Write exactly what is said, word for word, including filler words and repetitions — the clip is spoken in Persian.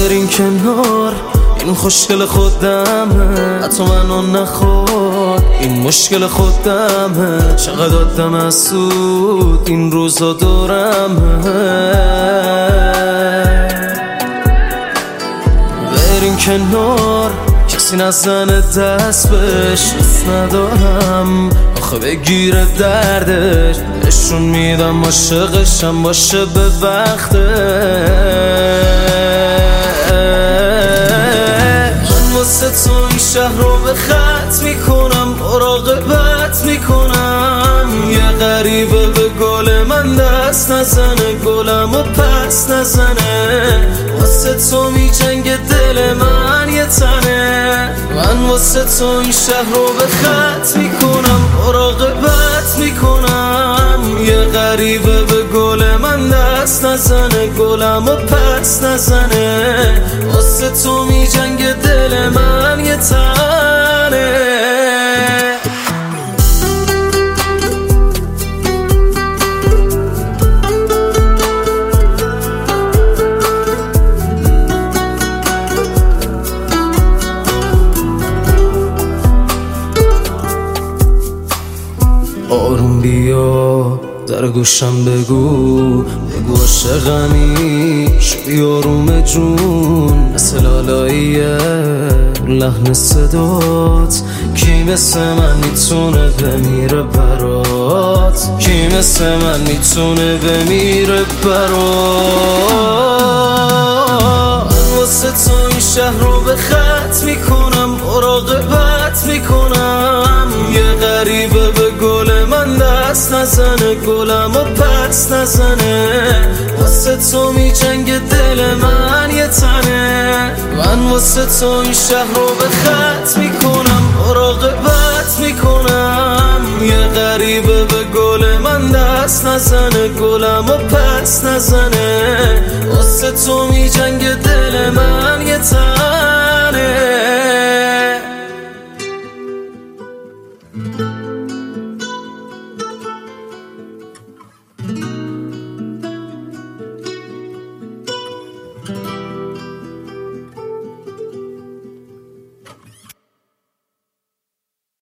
برین کنار، این خوشگل خودمه، حتی منو نخواد، این مشکل خودمه. چقدر آدم مسعود این روزا دورمه. برین کنار، کسی نزنه دست بهش، دوست ندارم آخه بگیره دردش. نشون میدم عاشقشم باشه به وقته. من واسه تو این شهر رو به خط میکنم، مراقبت میکنم. یه غریبه به گل من دست نزنه، گلم و پس نزنه. واسه تو میجنگه دل من یه تنه. من واسه تو این شهر رو به خط میکنم، مراقبت میکنم. یه غریبه به گل من دست نزنه، گلم و پس نزنه. واسه تو میجنگه دل من یه تنه. آروم بیا در گوشم بگو، بگو عاشقمی شدی آروم جون. مثل لالاییه لحن صدات، کی مثل من میتونه بمیره برات؟ کی مثل من میتونه بمیره برات؟ من واسه تو این شهر رو به خط میکنم، مراقبت میکنم. یه غریبه به گل من دست نزنه، گلم و پس نزنه. واسه تو میجنگه دل من یه تنه. من واسه تو این شهر رو به خط میکنم، مراقبت میکنم. یه غریبه به گل من دست نزنه، گلم و پس نزنه. واسه تو میجنگه